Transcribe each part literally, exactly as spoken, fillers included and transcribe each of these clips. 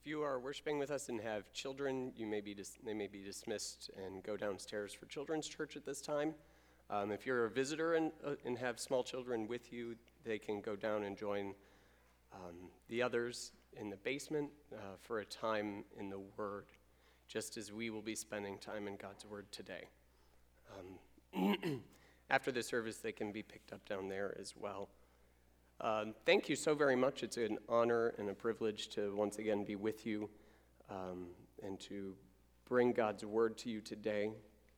If you are worshiping with us and have children, you may be dis- they may be dismissed and go downstairs for children's church at this time. Um, if you're a visitor and, uh, and have small children with you, they can go down and join um, the others in the basement uh, for a time in the Word, just as we will be spending time in God's Word today. Um, after the service, they can be picked up down there as well. Um, thank you so very much. It's an honor and a privilege to once again be with you um, and to bring God's Word to you today.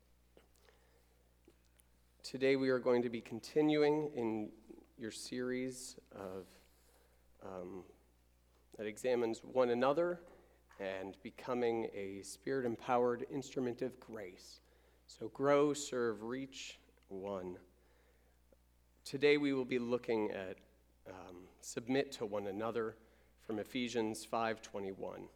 Today we are going to be continuing in your series of um, that examines one another and becoming a Spirit-empowered instrument of grace. So grow, serve, reach, one. Today we will be looking at Um, submit to one another from Ephesians five twenty-one.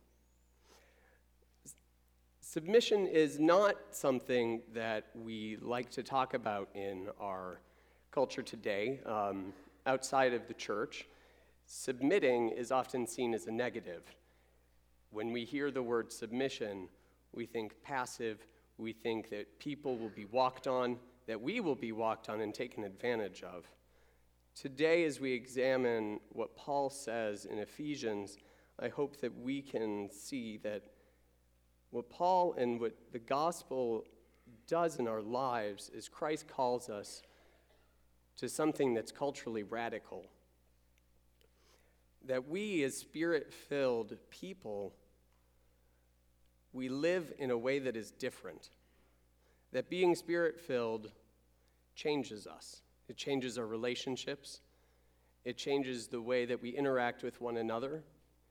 Submission is not something that we like to talk about in our culture today. Um, outside of the church, submitting is often seen as a negative. When we hear the word submission, we think passive, we think that people will be walked on, that we will be walked on and taken advantage of. Today, as we examine what Paul says in Ephesians, I hope that we can see that what Paul and what the gospel does in our lives is Christ calls us to something that's culturally radical. That we, as Spirit-filled people, we live in a way that is different. That being Spirit-filled changes us. It changes our relationships. It changes the way that we interact with one another.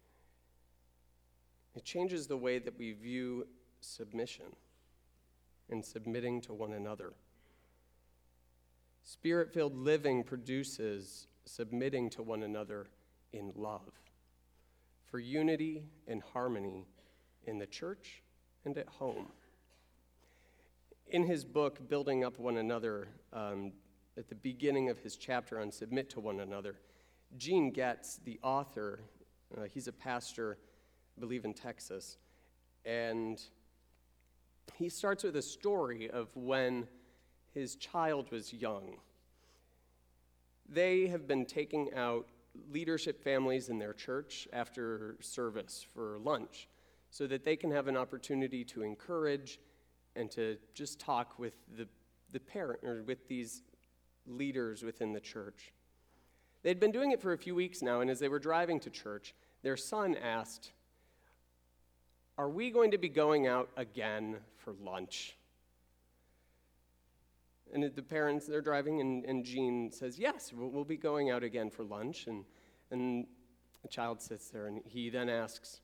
It changes the way that we view submission and submitting to one another. Spirit-filled living produces submitting to one another in love, for unity and harmony in the church and at home. In his book, Building Up One Another, um, at the beginning of his chapter on submit to one another, Gene Getz, the author, uh, he's a pastor, I believe in Texas, and he starts with a story of when his child was young. They have been taking out leadership families in their church after service for lunch so that they can have an opportunity to encourage and to just talk with the, the parent or with these leaders within the church. They'd been doing it for a few weeks now, and as they were driving to church, their son asked, "Are we going to be going out again for lunch?" And the parents, they're driving, and, and Gene says, "Yes, we'll, we'll be going out again for lunch." And, and the child sits there, and he then asks,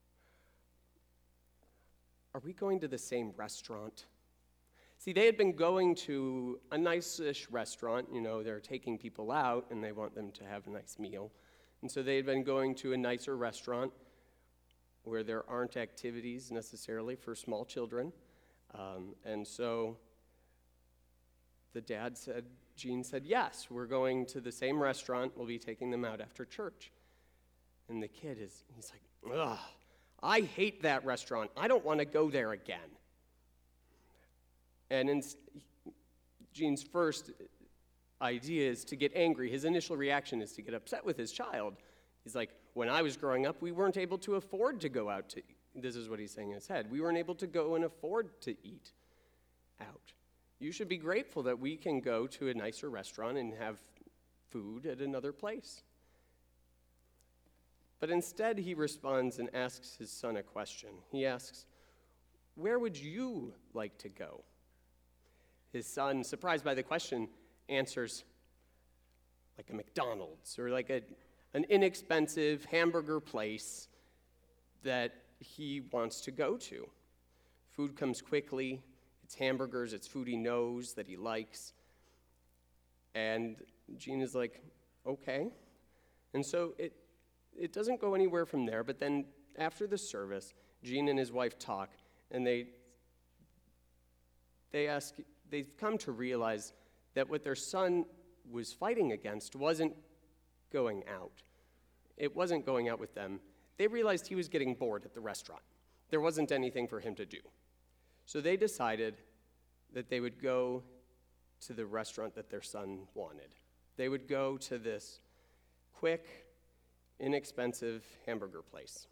"Are we going to the same restaurant?" See, they had been going to a nice-ish restaurant. You know, they're taking people out, and they want them to have a nice meal. And so they had been going to a nicer restaurant where there aren't activities necessarily for small children. Um, and so the dad said, Gene said, "Yes, we're going to the same restaurant. We'll be taking them out after church." And the kid is, he's like, "Ugh, I hate that restaurant. I don't want to go there again." And in, Gene's first idea is to get angry. His initial reaction is to get upset with his child. He's like, "When I was growing up, we weren't able to afford to go out to eat." This is what he's saying in his head. "We weren't able to go and afford to eat out. You should be grateful that we can go to a nicer restaurant and have food at another place." But instead, he responds and asks his son a question. He asks, "Where would you like to go?" His son, surprised by the question, answers, "Like a McDonald's or like a, an inexpensive hamburger place that he wants to go to. Food comes quickly. It's hamburgers. It's food he knows that he likes." And Gene is like, "Okay." And so it it doesn't go anywhere from there. But then after the service, Gene and his wife talk, and they they ask. They've come to realize that what their son was fighting against wasn't going out. It wasn't going out with them. they realized he was getting bored at the restaurant. There wasn't anything for him to do. So they decided that they would go to the restaurant that their son wanted. They would go to this quick, inexpensive hamburger place.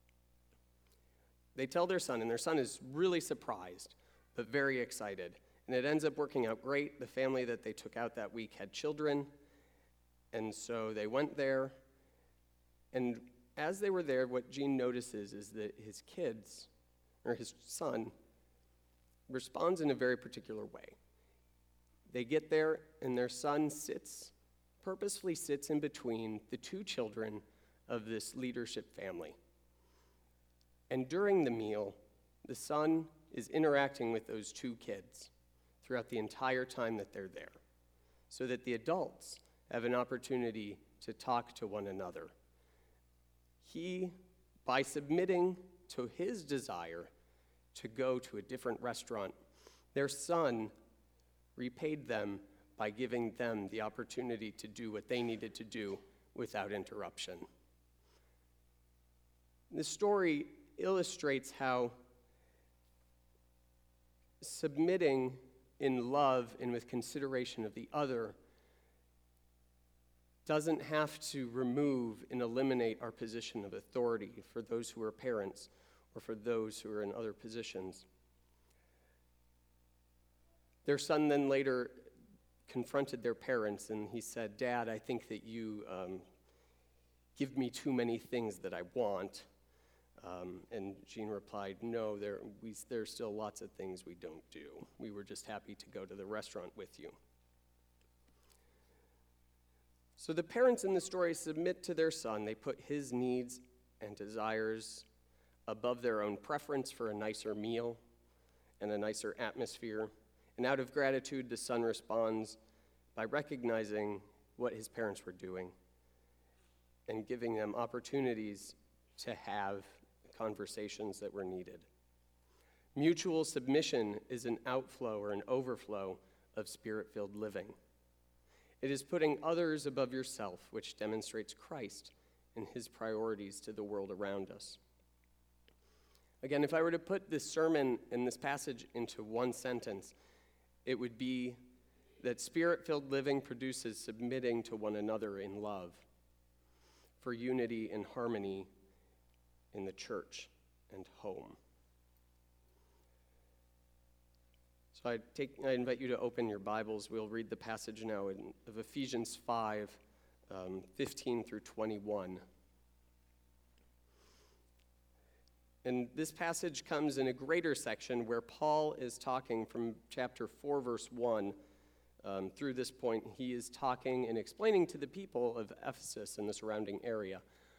They tell their son, and their son is really surprised, but very excited. And it ends up working out great. The family that they took out that week had children, and so they went there. And as they were there, what Gene notices is that his kids, or his son, responds in a very particular way. They get there, and their son sits, purposefully sits in between the two children of this leadership family. And during the meal, the son is interacting with those two kids throughout the entire time that they're there, so that the adults have an opportunity to talk to one another. He, by submitting to his desire to go to a different restaurant, their son repaid them by giving them the opportunity to do what they needed to do without interruption. The story illustrates how submitting in love and with consideration of the other doesn't have to remove and eliminate our position of authority for those who are parents or for those who are in other positions. Their son then later confronted their parents, and he said, "Dad, I think that you um, give me too many things that I want." Um, and Gene replied, "No, there, we, there's still lots of things we don't do. We were just happy to go to the restaurant with you." So the parents in the story submit to their son. They put his needs and desires above their own preference for a nicer meal and a nicer atmosphere. And out of gratitude, the son responds by recognizing what his parents were doing and giving them opportunities to have conversations that were needed. Mutual submission is an outflow or an overflow of spirit-filled living. It is putting others above yourself, which demonstrates Christ and his priorities to the world around us. Again, if I were to put this sermon and this passage into one sentence, it would be that spirit-filled living produces submitting to one another in love for unity and harmony in the church and home. So I, take, I invite you to open your Bibles. We'll read the passage now in, of Ephesians five, um, fifteen through twenty-one. And this passage comes in a greater section where Paul is talking from chapter four, verse one, um, through this point. He is talking and explaining to the people of Ephesus and the surrounding area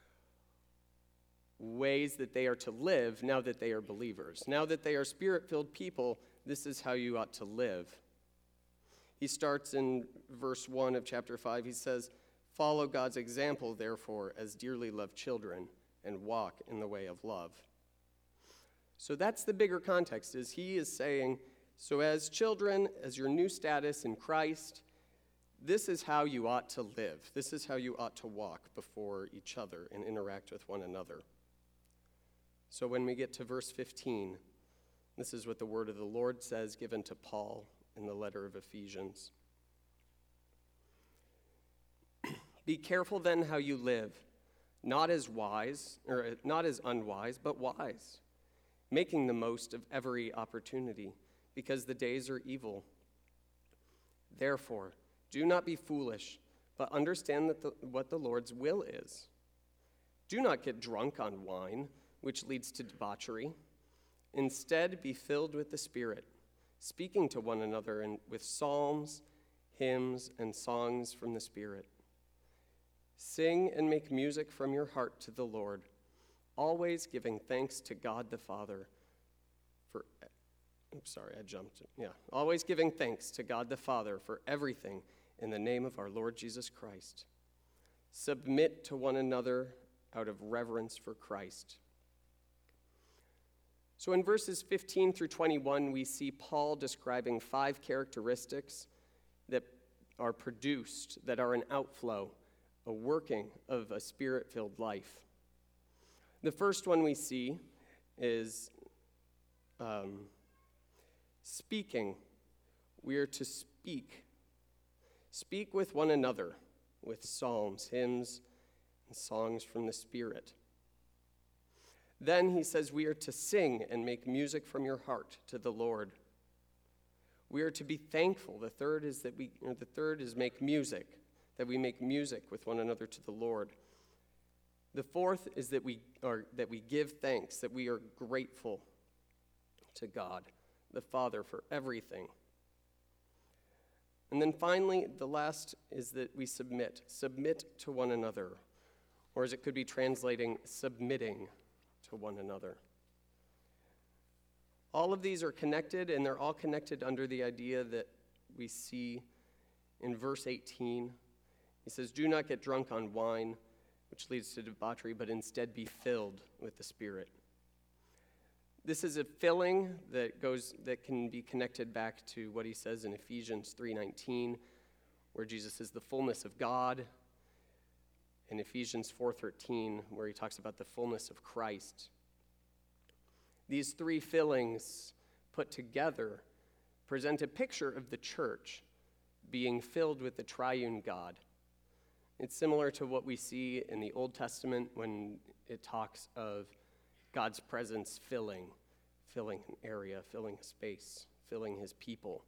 ways that they are to live now that they are believers. Now that they are spirit-filled people, this is how you ought to live. He starts in verse one of chapter five. He says, "Follow God's example, therefore, as dearly loved children, and walk in the way of love." So that's the bigger context, is he is saying, so as children, as your new status in Christ, this is how you ought to live. This is how you ought to walk before each other and interact with one another. So when we get to verse fifteen, this is what the word of the Lord says, given to Paul in the letter of Ephesians. "Be careful then how you live, not as wise, or not as unwise, but wise, making the most of every opportunity, because the days are evil. Therefore, do not be foolish, but understand that the, what the Lord's will is. Do not get drunk on wine, which leads to debauchery. Instead, be filled with the Spirit, speaking to one another in, with psalms, hymns, and songs from the Spirit. Sing and make music from your heart to the Lord, always giving thanks to God the Father for, oops, sorry, I jumped. Yeah, always giving thanks to God the Father for everything in the name of our Lord Jesus Christ. Submit to one another out of reverence for Christ." So in verses fifteen through twenty-one, we see Paul describing five characteristics that are produced, that are an outflow, a working of a spirit-filled life. The first one we see is um, speaking. We are to speak. Speak with one another with psalms, hymns, and songs from the Spirit. Then he says we are to sing and make music from your heart to the Lord. We are to be thankful. The third is that we, or the third is make music, that we make music with one another to the Lord. The fourth is that we are that we give thanks, that we are grateful to God, the Father, for everything. And then finally, the last is that we submit, submit to one another, or as it could be translating, submitting to one another. All of these are connected, and they're all connected under the idea that we see in verse eighteen. He says, "Do not get drunk on wine, which leads to debauchery, but instead be filled with the Spirit." This is a filling that goes that can be connected back to what he says in Ephesians three nineteen, where Jesus is the fullness of God, in Ephesians four thirteen, where he talks about the fullness of Christ. These three fillings put together present a picture of the church being filled with the triune God. It's similar to what we see in the Old Testament when it talks of God's presence filling, filling an area, filling a space, filling his people.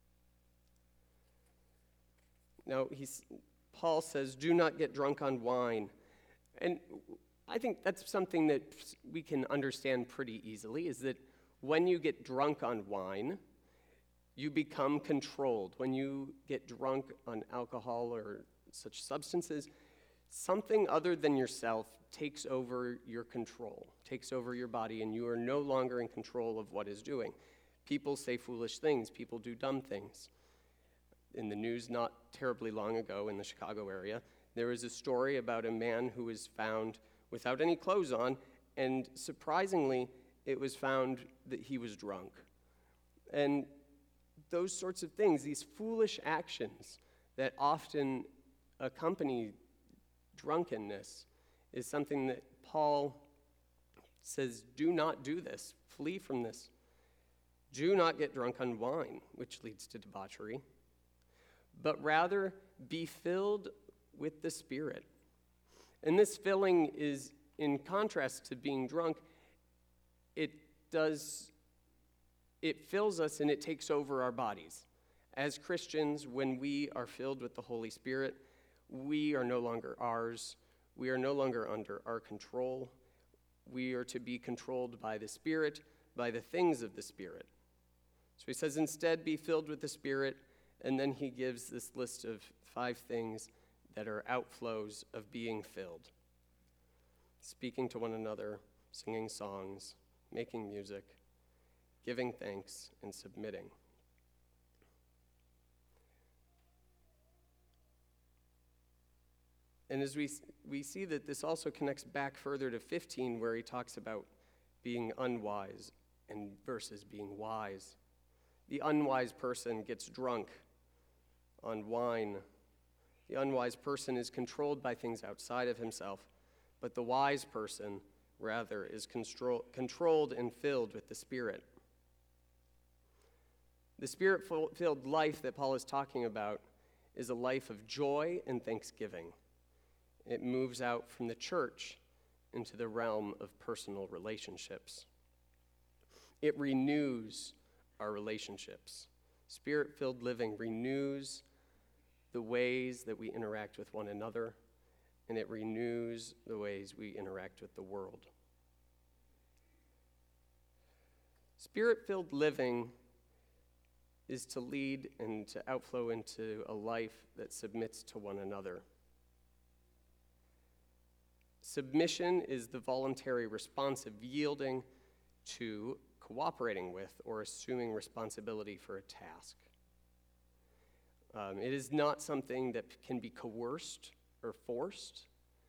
Now, he's, Paul says, do not get drunk on wine. And I think that's something that we can understand pretty easily, is that when you get drunk on wine, you become controlled. When you get drunk on alcohol or such substances, something other than yourself takes over your control, takes over your body, and you are no longer in control of what is doing. People say foolish things. People do dumb things. In the news not terribly long ago in the Chicago area, there was a story about a man who was found without any clothes on, and surprisingly, it was found that he was drunk. And those sorts of things, these foolish actions that often accompany drunkenness, is something that Paul says, do not do this, flee from this. Do not get drunk on wine, which leads to debauchery, but rather be filled with the Spirit. And this filling is in contrast to being drunk. It does, it fills us and it takes over our bodies. As Christians, when we are filled with the Holy Spirit, we are no longer ours. We are no longer under our control. We are to be controlled by the Spirit, by the things of the Spirit. So he says, instead, be filled with the Spirit, and then he gives this list of five things that are outflows of being filled. Speaking to one another, singing songs, making music, giving thanks, and submitting. And as we we see that this also connects back further to fifteen, where he talks about being unwise and versus being wise. The unwise person gets drunk on wine. The unwise person is controlled by things outside of himself, but the wise person, rather, is control, controlled and filled with the Spirit. The Spirit-filled life that Paul is talking about is a life of joy and thanksgiving. It moves out from the church into the realm of personal relationships. It renews our relationships. Spirit-filled living renews the ways that we interact with one another, and it renews the ways we interact with the world. Spirit-filled living is to lead and to outflow into a life that submits to one another. Submission is the voluntary response of yielding to, cooperating with, or assuming responsibility for a task. Um, it is not something that can be coerced or forced.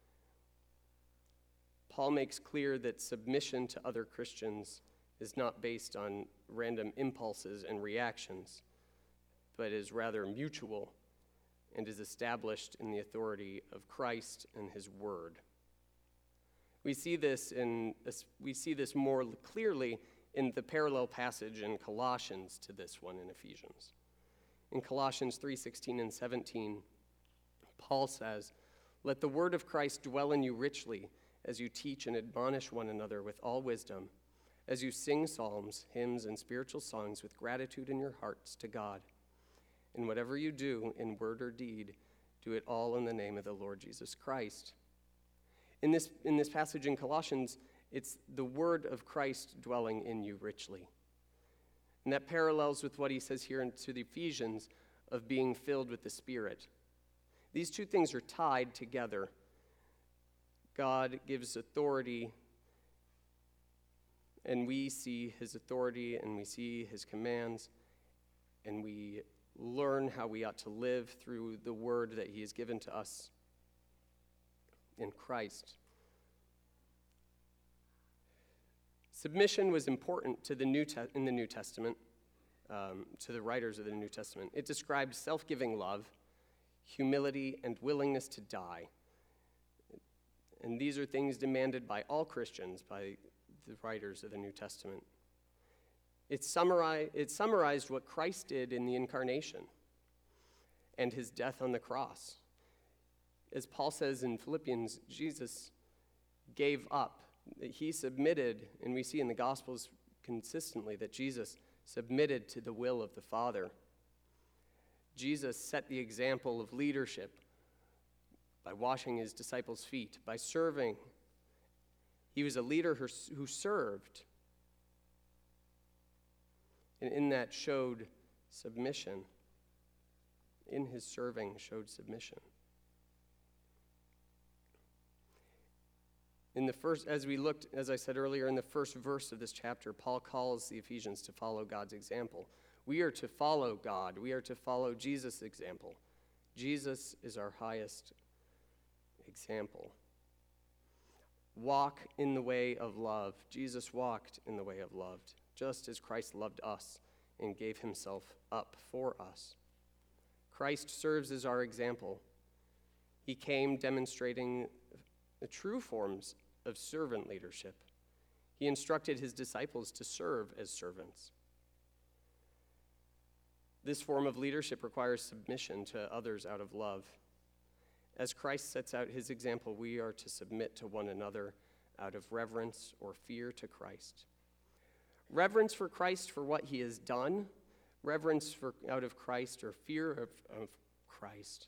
Paul makes clear that submission to other Christians is not based on random impulses and reactions, but is rather mutual and is established in the authority of Christ and his word. We see this in we see this more clearly in the parallel passage in Colossians to this one in Ephesians. In Colossians three sixteen and seventeen, Paul says, "Let the word of Christ dwell in you richly as you teach and admonish one another with all wisdom, as you sing psalms, hymns, and spiritual songs with gratitude in your hearts to God. And whatever you do in word or deed, do it all in the name of the Lord Jesus Christ." In this, in this passage in Colossians, it's the word of Christ dwelling in you richly. And that parallels with what he says here into the Ephesians of being filled with the Spirit. These two things are tied together. God gives authority, and we see his authority, and we see his commands, and we learn how we ought to live through the word that he has given to us in Christ. Submission was important to the New Te- in the New Testament, um, to the writers of the New Testament. It described self-giving love, humility, and willingness to die. And these are things demanded by all Christians, by the writers of the New Testament. It summarized, it summarized what Christ did in the incarnation and his death on the cross. As Paul says in Philippians, Jesus gave up. He submitted, and we see in the Gospels consistently that Jesus submitted to the will of the Father. Jesus set the example of leadership by washing his disciples' feet, by serving. He was a leader who served, and in that showed submission. In his serving showed submission. In the first, as we looked, as I said earlier, in the first verse of this chapter, Paul calls the Ephesians to follow God's example. We are to follow God. We are to follow Jesus' example. Jesus is our highest example. Walk in the way of love. Jesus walked in the way of love, just as Christ loved us and gave himself up for us. Christ serves as our example. He came demonstrating the true forms of servant leadership. He instructed his disciples to serve as servants. This form of leadership requires submission to others out of love. As Christ sets out his example, we are to submit to one another out of reverence or fear to Christ. Reverence for Christ for what he has done, reverence for out of Christ or fear of, of Christ.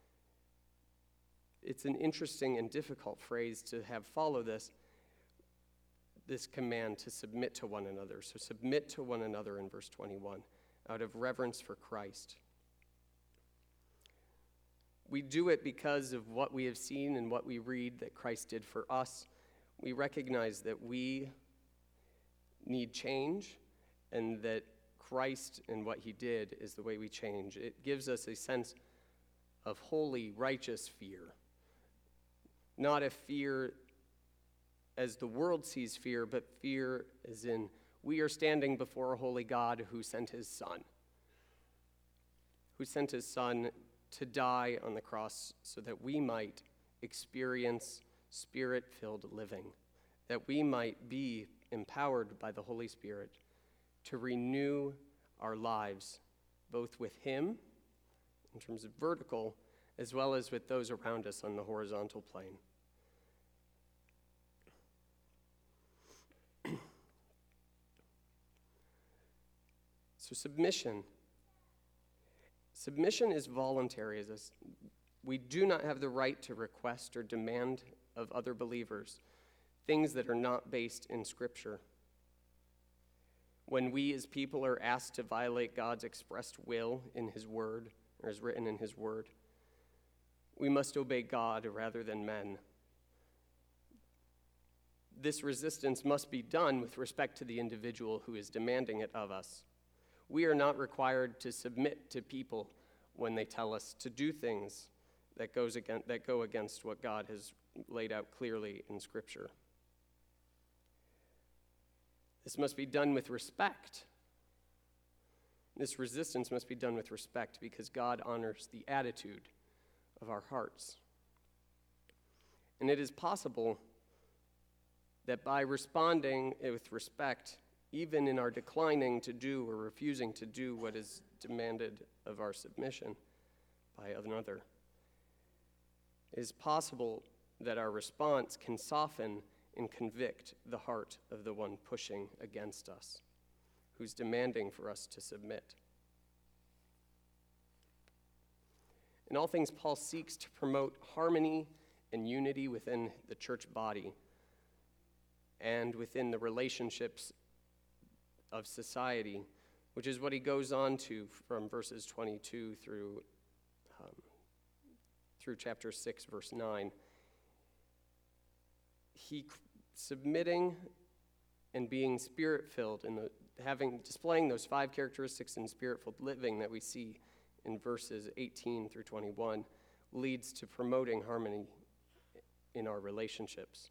It's an interesting and difficult phrase to have follow this, this command to submit to one another. So submit to one another in verse twenty-one, out of reverence for Christ. We do it because of what we have seen and what we read that Christ did for us. We recognize that we need change and that Christ and what he did is the way we change. It gives us a sense of holy, righteous fear. Not a fear as the world sees fear, but fear as in we are standing before a holy God who sent his son, who sent his son to die on the cross so that we might experience spirit-filled living, that we might be empowered by the Holy Spirit to renew our lives, both with him, in terms of vertical, as well as with those around us on the horizontal plane. So submission. Submission is voluntary. As a, we do not have the right to request or demand of other believers things that are not based in Scripture. When we as people are asked to violate God's expressed will in his word, or as written in his word, we must obey God rather than men. This resistance must be done with respect to the individual who is demanding it of us. We are not required to submit to people when they tell us to do things that goes against, that go against what God has laid out clearly in Scripture. This must be done with respect. This resistance must be done with respect because God honors the attitude of our hearts. And it is possible that by responding with respect, even in our declining to do or refusing to do what is demanded of our submission by another, it is possible that our response can soften and convict the heart of the one pushing against us, who's demanding for us to submit. In all things, Paul seeks to promote harmony and unity within the church body and within the relationships of society, which is what he goes on to from verses twenty-two through, um, through chapter six, verse nine. He submitting and being spirit-filled and having displaying those five characteristics in spirit-filled living that we see in verses eighteen through twenty-one leads to promoting harmony in our relationships.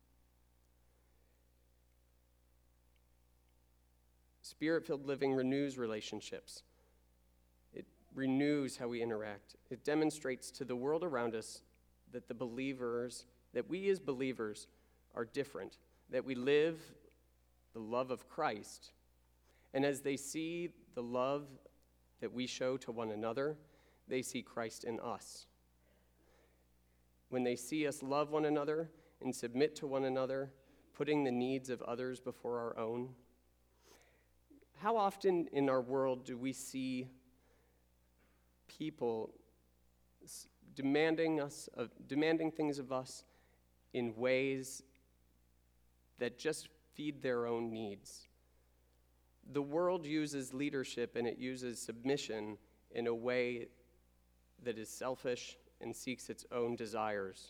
Spirit-filled living renews relationships. It renews how we interact. It demonstrates to the world around us that the believers, that we as believers are different, that we live the love of Christ. And as they see the love that we show to one another, they see Christ in us. When they see us love one another and submit to one another, putting the needs of others before our own, how often in our world do we see people demanding us, uh, demanding things of us in ways that just feed their own needs? The world uses leadership and it uses submission in a way that is selfish and seeks its own desires.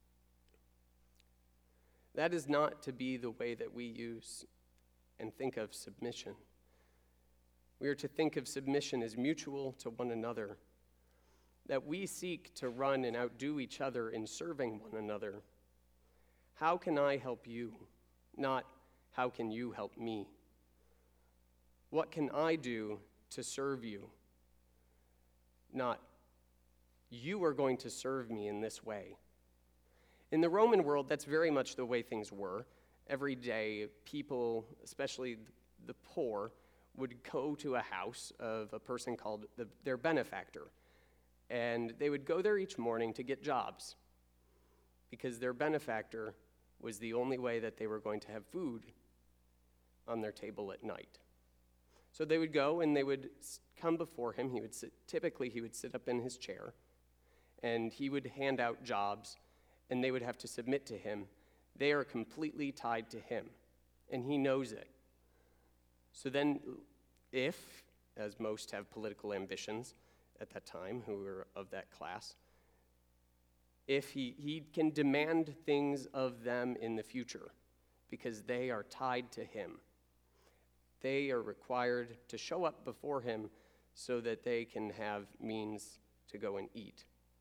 That is not to be the way that we use and think of submission. We are to think of submission as mutual to one another, that we seek to run and outdo each other in serving one another. How can I help you? Not, how can you help me? What can I do to serve you? Not, you are going to serve me in this way. In the Roman world, that's very much the way things were. Every day, people, especially the poor, would go to a house of a person called the, their benefactor. And they would go there each morning to get jobs because their benefactor was the only way that they were going to have food on their table at night. So they would go and they would come before him. He would sit, typically he would sit up in his chair and he would hand out jobs and they would have to submit to him. They are completely tied to him and he knows it. So then if, as most have political ambitions at that time who were of that class, if he, he can demand things of them in the future because they are tied to him. They are required to show up before him so that they can have means to go and eat.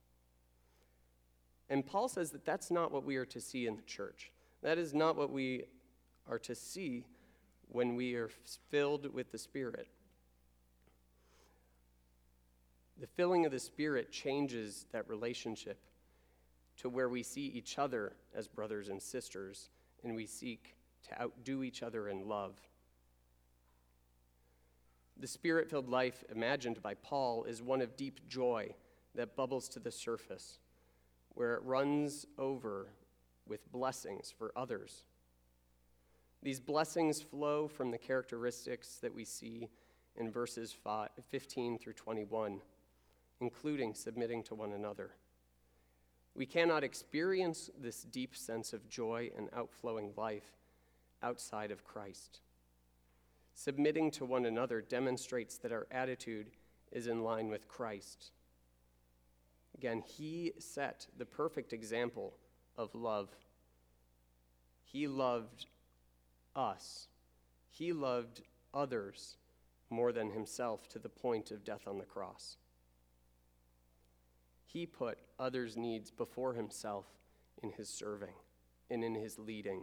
And Paul says that that's not what we are to see in the church. That is not what we are to see when we are filled with the Spirit. The filling of the Spirit changes that relationship to where we see each other as brothers and sisters, and we seek to outdo each other in love. The Spirit-filled life imagined by Paul is one of deep joy that bubbles to the surface, where it runs over with blessings for others. These blessings flow from the characteristics that we see in verses fifteen through twenty-one, including submitting to one another. We cannot experience this deep sense of joy and outflowing life outside of Christ. Submitting to one another demonstrates that our attitude is in line with Christ. Again, he set the perfect example of love. He loved us. He loved others more than himself to the point of death on the cross. He put others' needs before himself in his serving and in his leading.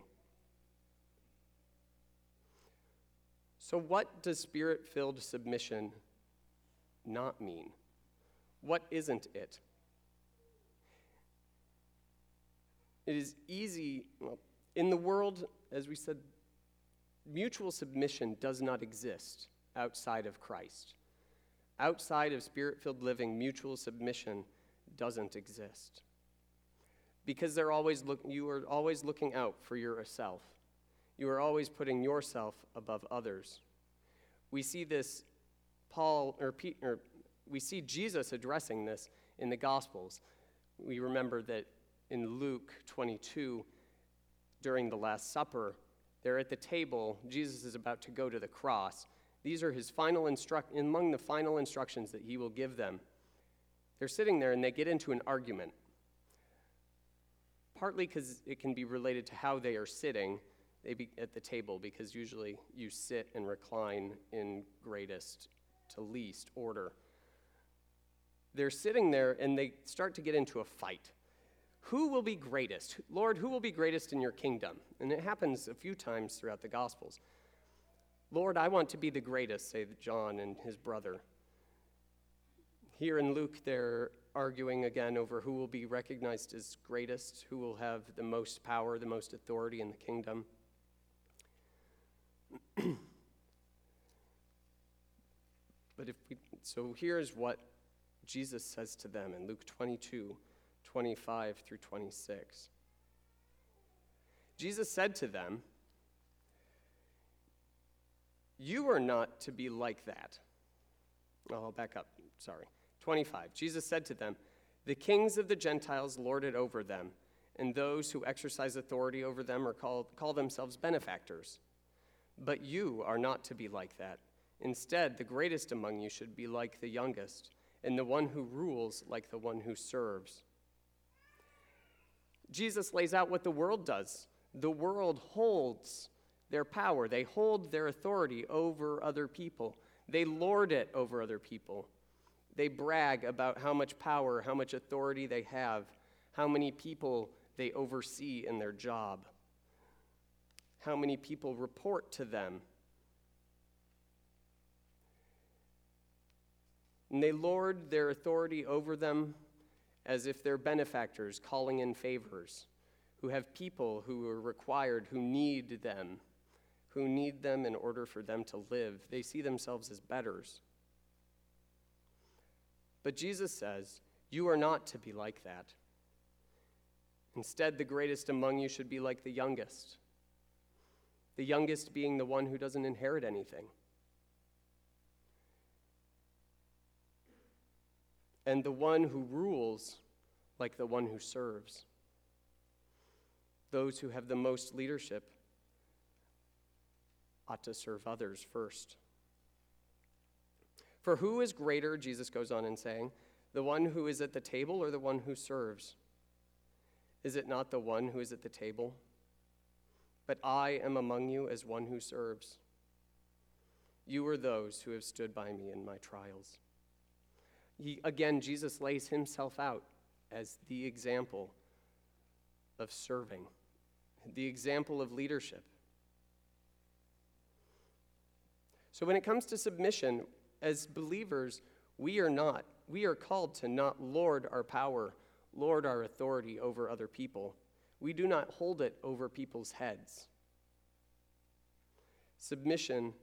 So what does Spirit-filled submission not mean? What isn't it? It is easy, well, In the world, as we said, mutual submission does not exist outside of Christ. Outside of Spirit-filled living, mutual submission doesn't exist. Because they're always look, you are always looking out for yourself. You are always putting yourself above others. We see this, Paul, or, Pete, or we see Jesus addressing this in the Gospels. We remember that in Luke twenty-two, during the Last Supper, they're at the table. Jesus is about to go to the cross. These are his final instruct among the final instructions that he will give them. They're sitting there and they get into an argument. Partly because it can be related to how they are sitting they be at the table, because usually you sit and recline in greatest to least order. They're sitting there and they start to get into a fight. Who will be greatest? Lord, who will be greatest in your kingdom? And it happens a few times throughout the Gospels. Lord, I want to be the greatest, say John and his brother. Here in Luke, they're arguing again over who will be recognized as greatest, who will have the most power, the most authority in the kingdom. But if we, so here's what Jesus says to them in Luke twenty-two, twenty-five through twenty-six. Jesus said to them, "You are not to be like that." Oh, I'll back up, sorry. twenty-five, Jesus said to them, "The kings of the Gentiles lord it over them, and those who exercise authority over them are called, call themselves benefactors. But you are not to be like that. Instead, the greatest among you should be like the youngest, and the one who rules like the one who serves." Jesus lays out what the world does. The world holds their power. They hold their authority over other people. They lord it over other people. They brag about how much power, how much authority they have, how many people they oversee in their job, how many people report to them. And they lord their authority over them as if they're benefactors calling in favors, who have people who are required, who need them, who need them in order for them to live. They see themselves as betters. But Jesus says, you are not to be like that. Instead, the greatest among you should be like the youngest. The youngest being the one who doesn't inherit anything. And the one who rules like the one who serves. Those who have the most leadership ought to serve others first. For who is greater, Jesus goes on in saying, the one who is at the table or the one who serves? Is it not the one who is at the table? But I am among you as one who serves. You are those who have stood by me in my trials. He, again, Jesus lays himself out as the example of serving, the example of leadership. So when it comes to submission, as believers, we are not, we are called to not lord our power, lord our authority over other people. We do not hold it over people's heads. Submission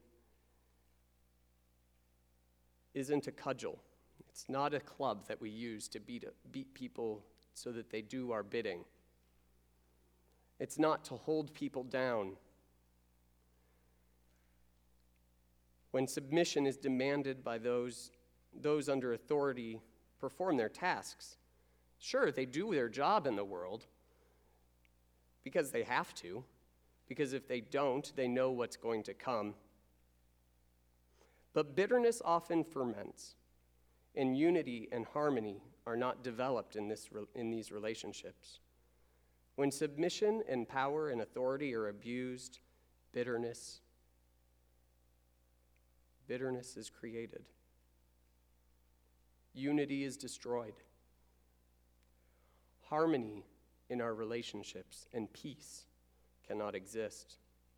isn't a cudgel. It's not a club that we use to beat, beat people so that they do our bidding. It's not to hold people down. When submission is demanded by those, those under authority perform their tasks, sure, they do their job in the world because they have to, because if they don't, they know what's going to come. But bitterness often ferments, and unity and harmony are not developed in, this, in these relationships. When submission and power and authority are abused, bitterness, bitterness is created. Unity is destroyed. Harmony in our relationships and peace cannot exist.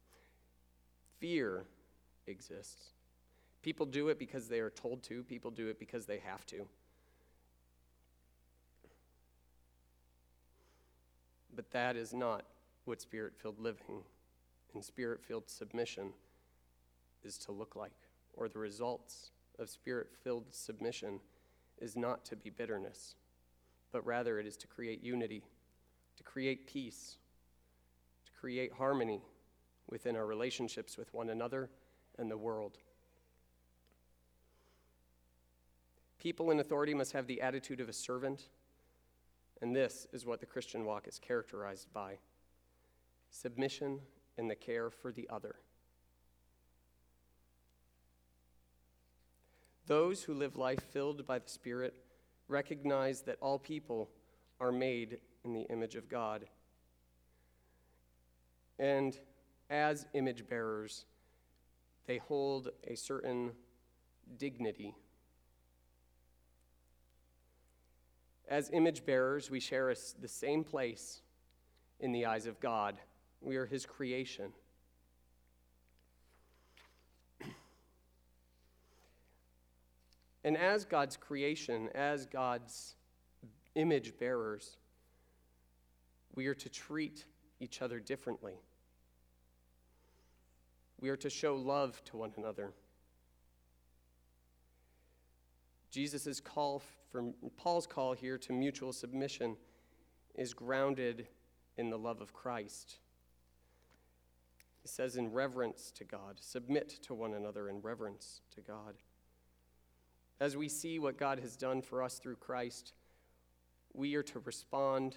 Fear exists. People do it because they are told to. People do it because they have to. But that is not what spirit-filled living and spirit-filled submission is to look like, or the results of spirit-filled submission is not to be bitterness, but rather it is to create unity, to create peace, to create harmony within our relationships with one another and the world. People in authority must have the attitude of a servant, and this is what the Christian walk is characterized by: submission and the care for the other. Those who live life filled by the Spirit recognize that all people are made in the image of God. And as image bearers, they hold a certain dignity. As image bearers, we share a, the same place in the eyes of God. We are his creation. And as God's creation, as God's image bearers, we are to treat each other differently. We are to show love to one another. Jesus' call, from Paul's call here to mutual submission is grounded in the love of Christ. He says in reverence to God, submit to one another in reverence to God. As we see what God has done for us through Christ, we are to respond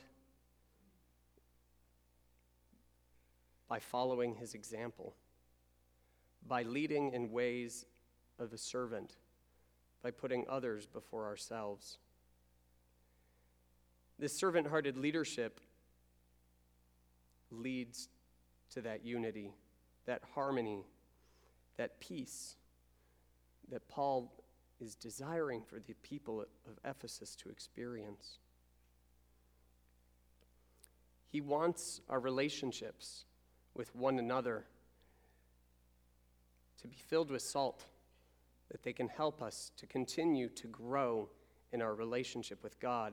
by following his example, by leading in ways of a servant, by putting others before ourselves. This servant-hearted leadership leads to that unity, that harmony, that peace that Paul is desiring for the people of Ephesus to experience. He wants our relationships with one another to be filled with salt, that they can help us to continue to grow in our relationship with God.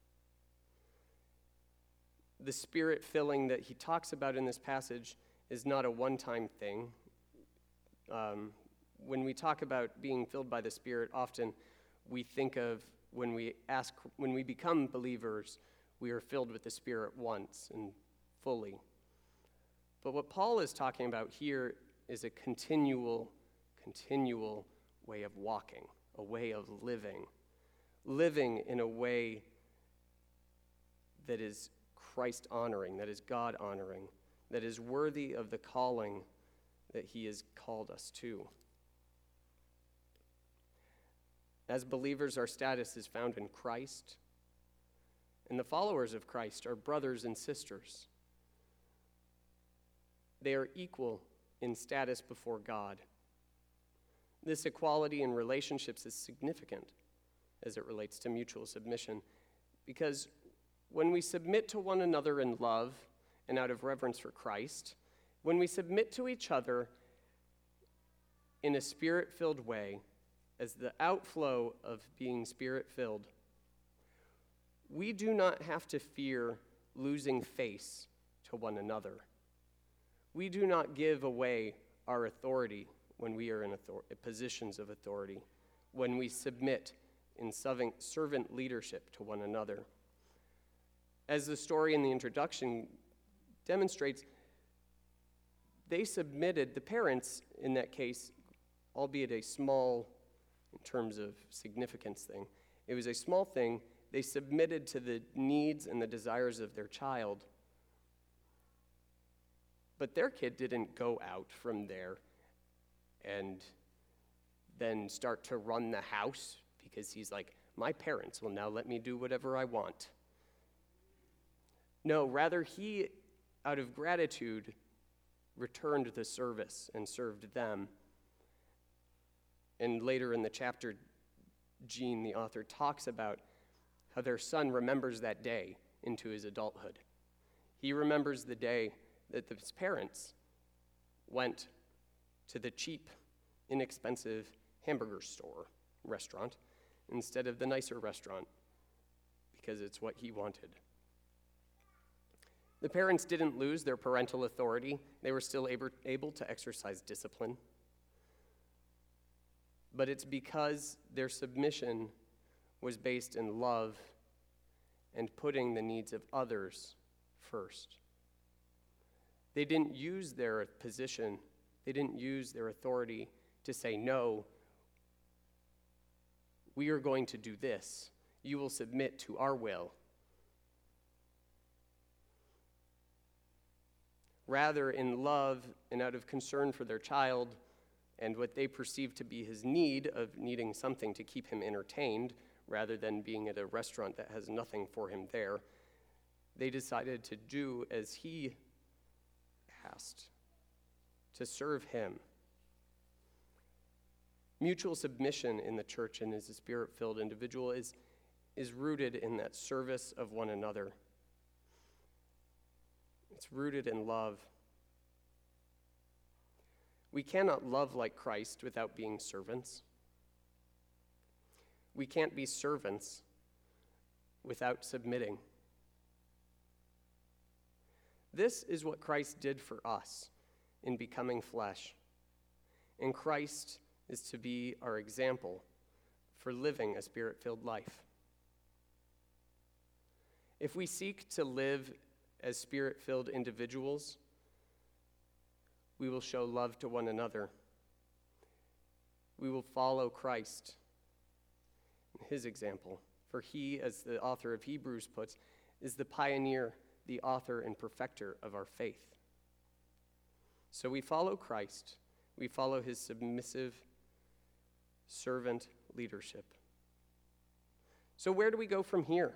The spirit filling that he talks about in this passage is not a one-time thing. Um, when we talk about being filled by the Spirit, often we think of when we ask, when we become believers, we are filled with the Spirit once and fully. But what Paul is talking about here is a continual, continual way of walking, a way of living, living in a way that is Christ-honoring, that is God-honoring, that is worthy of the calling that he has called us to. As believers, our status is found in Christ, and the followers of Christ are brothers and sisters. They are equal in status before God. This equality in relationships is significant as it relates to mutual submission, because when we submit to one another in love and out of reverence for Christ, when we submit to each other in a spirit-filled way, as the outflow of being spirit-filled, we do not have to fear losing face to one another. We do not give away our authority when we are in author- positions of authority, when we submit in servant leadership to one another. As the story in the introduction demonstrates, they submitted, the parents in that case, albeit a small, in terms of significance thing, it was a small thing, they submitted to the needs and the desires of their child. But their kid didn't go out from there and then start to run the house because he's like, my parents will now let me do whatever I want. No, rather he, out of gratitude, returned the service and served them. And later in the chapter, Jean, the author, talks about how their son remembers that day into his adulthood. He remembers the day that his parents went to the cheap, inexpensive hamburger store restaurant instead of the nicer restaurant because it's what he wanted. The parents didn't lose their parental authority. They were still able, able to exercise discipline. But it's because their submission was based in love and putting the needs of others first. They didn't use their position, they didn't use their authority to say, no, we are going to do this. You will submit to our will. Rather, in love and out of concern for their child and what they perceive to be his need of needing something to keep him entertained, rather than being at a restaurant that has nothing for him there, they decided to do as he asked, to serve him. Mutual submission in the church and as a spirit-filled individual is, is rooted in that service of one another. It's rooted in love. We cannot love like Christ without being servants. We can't be servants without submitting. This is what Christ did for us in becoming flesh. And Christ is to be our example for living a spirit-filled life. If we seek to live as spirit-filled individuals, we will show love to one another. We will follow Christ in his example, for he, as the author of Hebrews puts, is the pioneer, the author and perfecter of our faith. So we follow Christ. We follow his submissive servant leadership. So where do we go from here?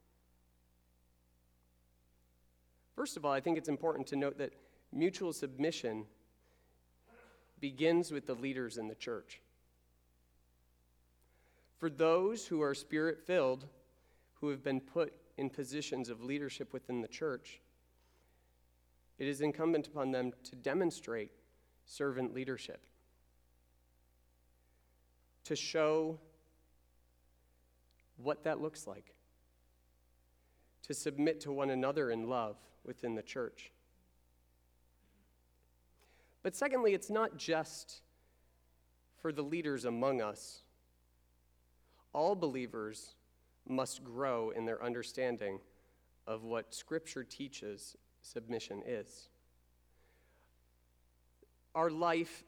First of all, I think it's important to note that mutual submission begins with the leaders in the church. For those who are spirit-filled, who have been put in positions of leadership within the church, it is incumbent upon them to demonstrate servant leadership, to show what that looks like, to submit to one another in love within the church. But secondly, it's not just for the leaders among us. All believers must grow in their understanding of what Scripture teaches submission is. Our life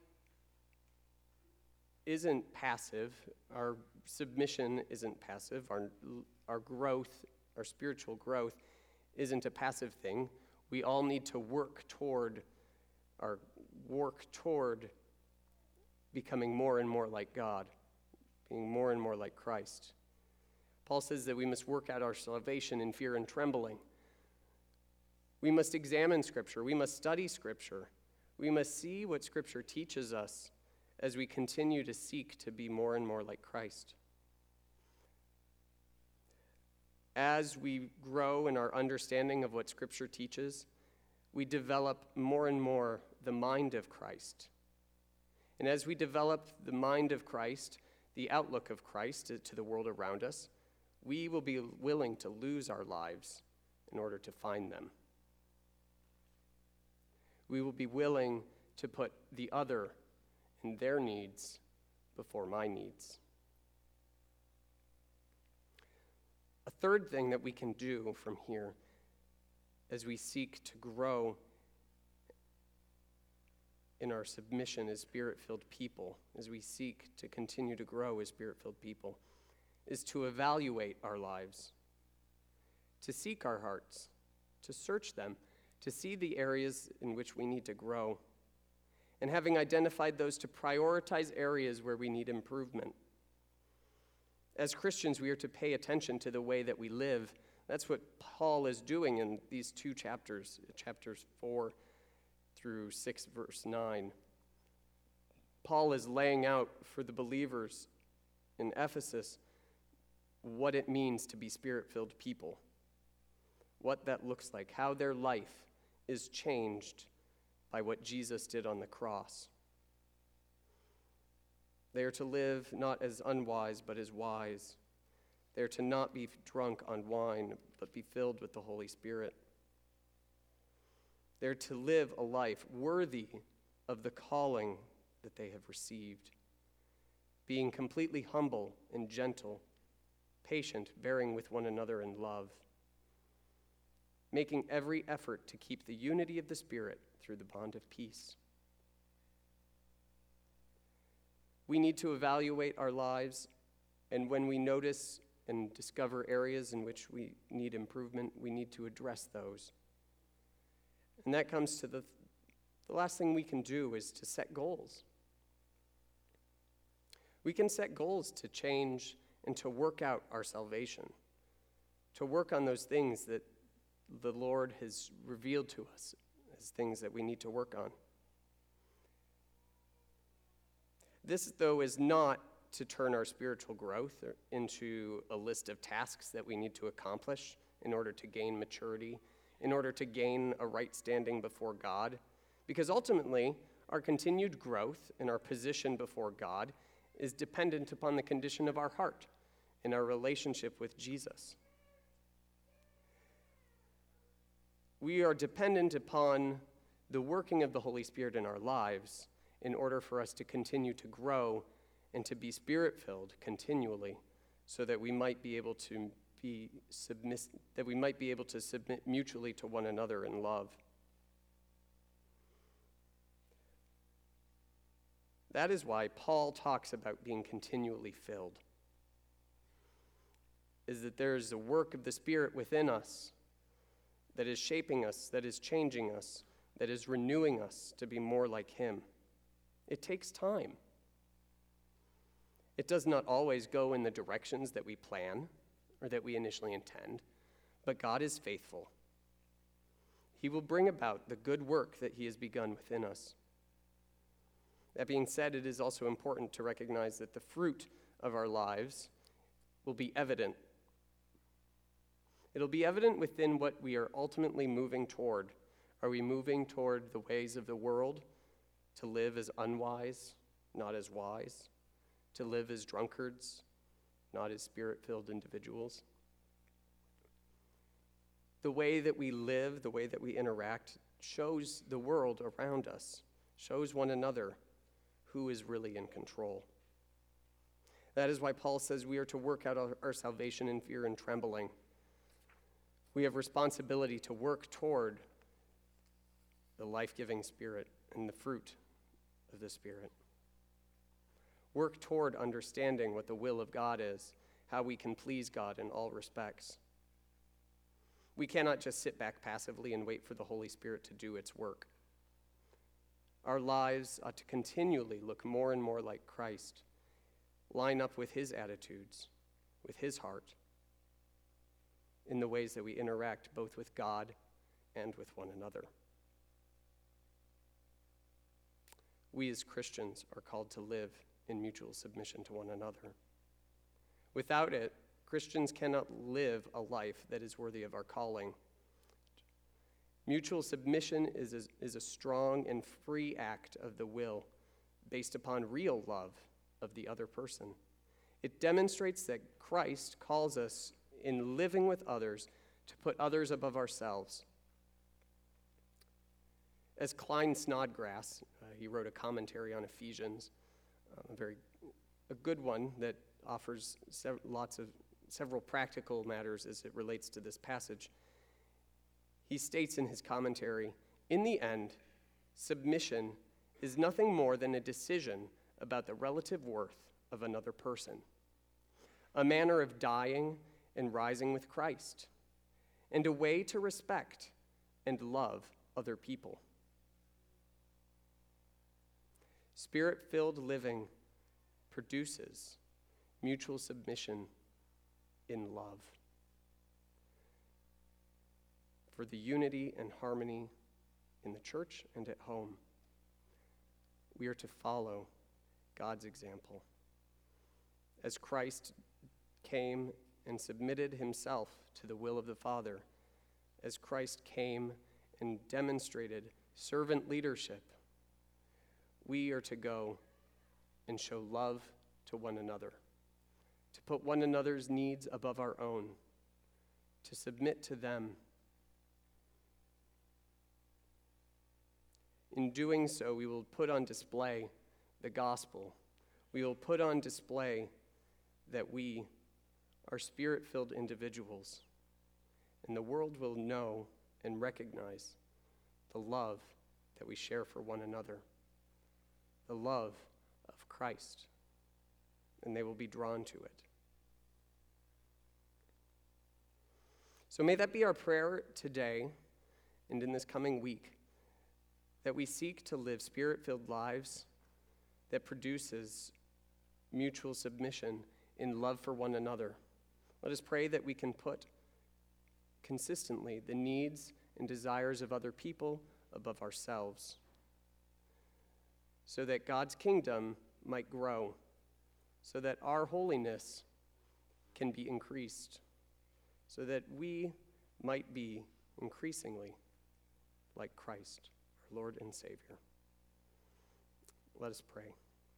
isn't passive. Our submission isn't passive. Our, our growth, our spiritual growth, isn't a passive thing. We all need to work toward our work toward becoming more and more like God, being more and more like Christ. Paul says that we must work out our salvation in fear and trembling. We must examine Scripture. We must study Scripture. We must see what Scripture teaches us as we continue to seek to be more and more like Christ. As we grow in our understanding of what Scripture teaches, we develop more and more the mind of Christ. And as we develop the mind of Christ, the outlook of Christ to the world around us, we will be willing to lose our lives in order to find them. We will be willing to put the other and their needs before my needs. A third thing that we can do from here as we seek to grow in our submission as spirit-filled people, as we seek to continue to grow as spirit-filled people, is to evaluate our lives, to seek our hearts, to search them, to see the areas in which we need to grow, and having identified those, to prioritize areas where we need improvement. As Christians, we are to pay attention to the way that we live. That's what Paul is doing in these two chapters, chapters four through six, verse nine. Paul is laying out for the believers in Ephesus what it means to be spirit-filled people, what that looks like, how their life is changed by what Jesus did on the cross. They are to live not as unwise, but as wise. They are to not be drunk on wine, but be filled with the Holy Spirit. They're to live a life worthy of the calling that they have received, being completely humble and gentle, patient, bearing with one another in love, making every effort to keep the unity of the Spirit through the bond of peace. We need to evaluate our lives, and when we notice and discover areas in which we need improvement, we need to address those. And that comes to the, the last thing we can do is to set goals. We can set goals to change and to work out our salvation, to work on those things that the Lord has revealed to us as things that we need to work on. This, though, is not to turn our spiritual growth into a list of tasks that we need to accomplish in order to gain maturity, in order to gain a right standing before God, because ultimately, our continued growth and our position before God is dependent upon the condition of our heart and our relationship with Jesus. We are dependent upon the working of the Holy Spirit in our lives in order for us to continue to grow and to be Spirit-filled continually, so that we might be able to be submiss- that we might be able to submit mutually to one another in love. That is why Paul talks about being continually filled, is that there is a work of the Spirit within us that is shaping us, that is changing us, that is renewing us to be more like Him. It takes time. It does not always go in the directions that we plan or that we initially intend, but God is faithful. He will bring about the good work that He has begun within us. That being said, it is also important to recognize that the fruit of our lives will be evident. It'll be evident within what we are ultimately moving toward. Are we moving toward the ways of the world, to live as unwise, not as wise? To live as drunkards, not as Spirit-filled individuals? The way that we live, the way that we interact, shows the world around us, shows one another who is really in control. That is why Paul says we are to work out our, our salvation in fear and trembling. We have responsibility to work toward the life-giving Spirit and the fruit of the Spirit. Work toward understanding what the will of God is, how we can please God in all respects. We cannot just sit back passively and wait for the Holy Spirit to do its work. Our lives ought to continually look more and more like Christ, line up with His attitudes, with His heart, in the ways that we interact both with God and with one another. We as Christians are called to live in mutual submission to one another. Without it, Christians cannot live a life that is worthy of our calling. Mutual submission is a, is a strong and free act of the will based upon real love of the other person. It demonstrates that Christ calls us in living with others to put others above ourselves. As Klein Snodgrass, uh, he wrote a commentary on Ephesians, uh, a very a good one that offers sev- lots of several practical matters as it relates to this passage. He states in his commentary, in the end, submission is nothing more than a decision about the relative worth of another person, a manner of dying and rising with Christ, and a way to respect and love other people. Spirit-filled living produces mutual submission in love, for the unity and harmony in the church and at home. We are to follow God's example. As Christ came and submitted himself to the will of the Father, as Christ came and demonstrated servant leadership, we are to go and show love to one another, to put one another's needs above our own, to submit to them, In doing so, we will put on display the gospel. We will put on display that we are spirit-filled individuals, and the world will know and recognize the love that we share for one another, the love of Christ, and they will be drawn to it. So may that be our prayer today and in this coming week, that we seek to live spirit-filled lives that produces mutual submission in love for one another. Let us pray that we can put consistently the needs and desires of other people above ourselves, so that God's kingdom might grow, so that our holiness can be increased, so that we might be increasingly like Christ, our Lord and Savior. Let us pray.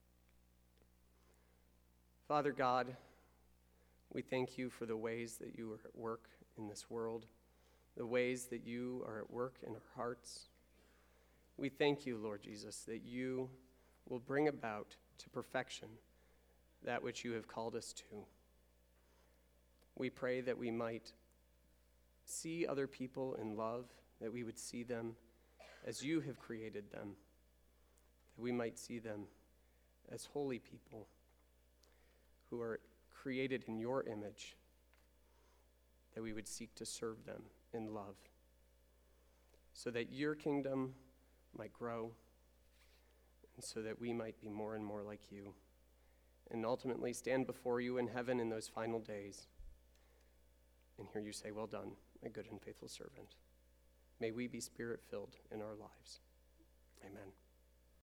Father God, we thank you for the ways that you are at work in this world, the ways that you are at work in our hearts. We thank you, Lord Jesus, that you will bring about to perfection that which you have called us to. We pray that we might see other people in love, that we would see them as you have created them, that we might see them as holy people who are created in your image, that we would seek to serve them in love, so that your kingdom might grow, and so that we might be more and more like you, and ultimately stand before you in heaven in those final days and hear you say, "Well done, my good and faithful servant." May we be spirit-filled in our lives.